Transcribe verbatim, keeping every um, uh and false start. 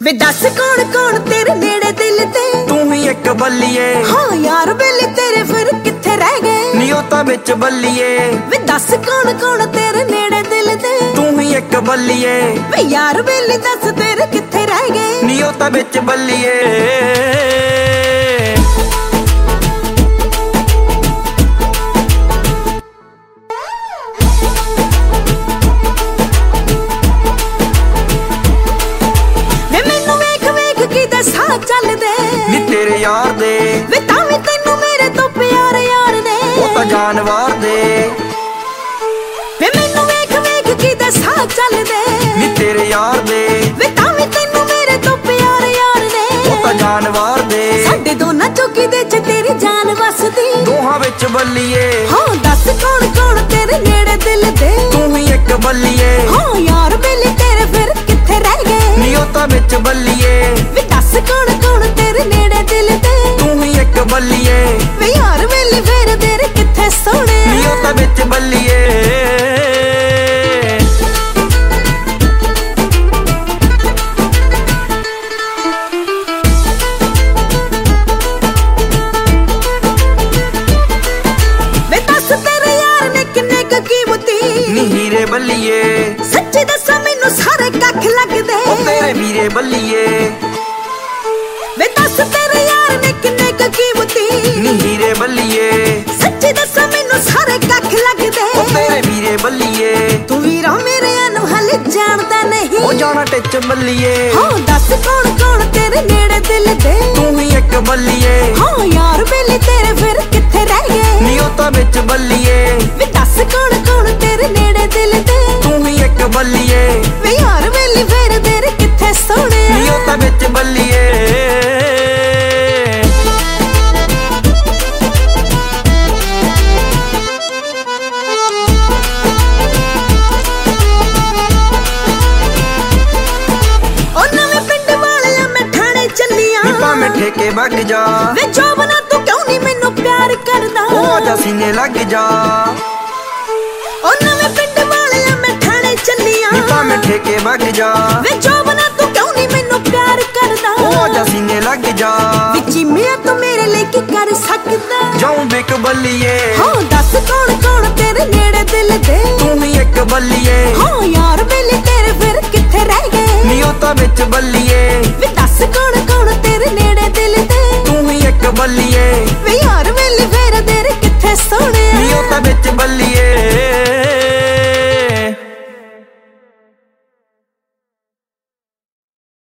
वे दस कौन कौन तेरे नेड़े दिल ते तू ही एक बल्लिए। हाँ यार बेली तेरे फिर किथे रह गए नियोता बिच बल्लिए। वे दस कौन कौन तेरे नेड़े दिल ते तू ही एक बल्लिए। वे यार बेली दस तेरे किथे रह गए नियोता बिच बल्लिए। नी तेरे यार दे वे तावी तैनू मेरे तो प्यार यार ने ओ तां जानवर दे। वे मैनू वेख वेख की दसा चल दे नी तेरे यार दे वे तावी तैनू मेरे तो प्यार यार ने ओ तां जानवर दे। साडे दोनां चौकी दे च तेरी जान वसदी दोहां विच बल्लिए। हाँ दस कौन कौन तेरे नेड़े दिल दे तू ही एक बल्लिए। हाँ यार बेली तेरे फिर किथे रह गए नियोता बिच बल्लिए। वे दस कौन कौन तेरे नेड़े दिल दे तू ही एक बल्लिए। वे यार बेली फिर तेरे किथे सोने नियोता बिच बल्लिए। वे दस तेरे यार ने किन्ने क कीमती नी हीरे बल्लिए। सच्ची दसा मैनू सारे कख लगदे ओ तेरे वीरे बल्लिए। वे दस तेरे यार ने किन्ने क कीमती नी हीरे बल्लिए। सच्ची दसा मैनू सारे कख लगदे ओ तेरे वीरे बल्लिए। तू वीरा मेरे अनु हले जानदा नहीं ओ जाना टिच बल्लिए। हाँ दस कौन कौन तेरे नेड़े दिल दे तू ही एक बल्लिए। हाँ यार बेली तेरे फिर किथे रह गए नियोता बिच बल्लिए। वे दस कौन कौन तेरे नेड़े दिल दे तू ही एक बल्लिए। वे यार बेली फिर तेरे किथे सोने नियोता बिच बल्लिए। ठेके वग जा वे जोबना तू क्यों नहीं मैनू प्यार करदा ओ आजा सीने लग जा। ओ नवे पिंड वालिया मैं ठाणे चलिया नी भावें ठेके वग जा वे जोबना तू क्यों नहीं मैनू प्यार करदा ओ आजा सीने लग जा। विची मैं तू मेरे लिए की कर सकदा जाऊं बिक बल्लिए। हाँ दस कौन कौन तेरे नेड़े दिल दे तू ही एक बल्लिए। हाँ यार बेली तेरे फिर किथे रह गए नियोता बिच बल्लिए। वे दस कौन कौन तेरे नेड़े दिल दे तू ही एक बल्लिए। वे यार